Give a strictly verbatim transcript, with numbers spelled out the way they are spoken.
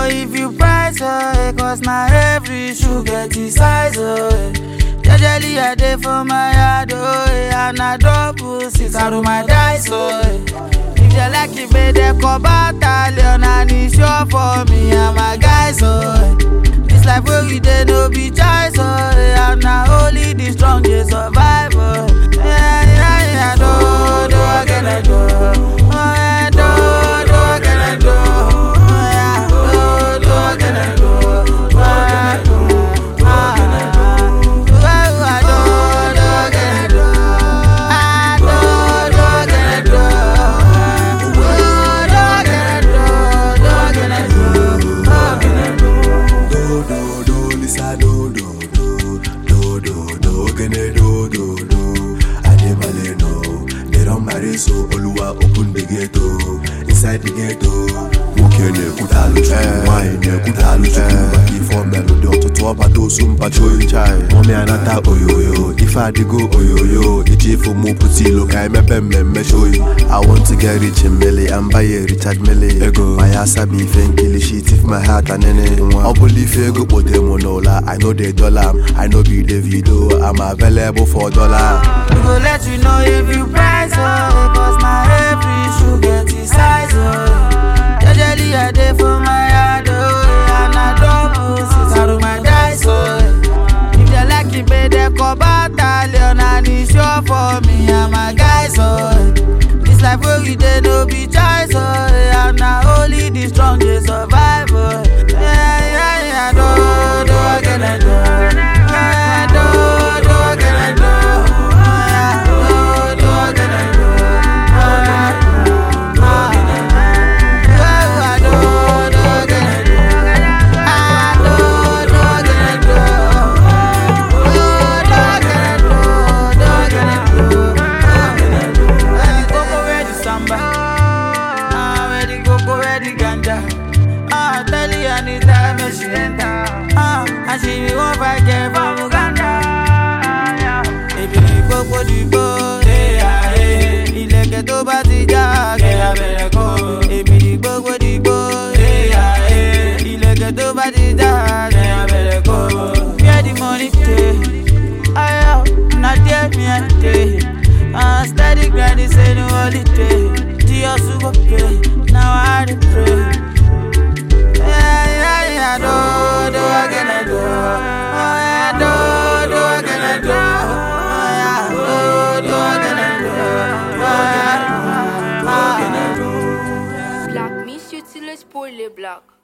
know if you price, oh, cause now every shoe get his size, oh. Jejely I dey for my yard, oh, and I double six out of my dice, oh. If you like it, make them come battalion, and it's sure for me and my guys, oh. This life where we dey no be choice, oh, and now only the strong dey survive, oh. Yeah, yeah, yeah, do, do, again I do, oh, yeah, do, do, again I do, oh, yeah, do, do, again I do, oh, yeah, do, do, again I do. So Oluwa open the gate, oh, inside the gate, oh. Mukene kutalu chuku, wine kutalu chuku. Baki for melody, ototo abato sumpa choy chai. Mommy anata oyoyo, if I dey go oyoyo. Iji for mo puti lokai me pemme me shoy. I want to get rich in Millie and buy a Richard Millie. Ego, my ass a be kill shit if my heart and nene. I believe ego but them monola. I know the dollar, I know be the video. I'm available for dollar. We go let you know if you price, oh, cause now every shoe get his size, oh. Jejely I dey for my yard, oh, and I double six out of my dice, oh. If they like it, make them come battalion, and it's sure for me and my guys, oh. This life where we dey no be choice, oh, and now only the strong dey survive, oh. Yeah, yeah, yeah, do, do, again I do, yeah, do, do, again I do. She enter, ah, and she be one five get from Uganda. Baby, the gbogbo digbo, eh ah eh. Ilẹ̀kẹ̀ tó bá ti já, kẹ́ abẹ́rẹ́ kó. Baby, the gbogbo digbo, eh ah eh. Ilẹ̀kẹ̀ tó bá ti já, kẹ́ abẹ́rẹ́ kó. Where the money dey? Aya, na there me I dey. Ah, steady grinding, say no holiday. The hustle go pay, now I dey pray. I do, do again I do, oh yeah, do, do again I do, oh yeah, do, do again I do, oh yeah, do again I do. Black, miss you till it's poorly black.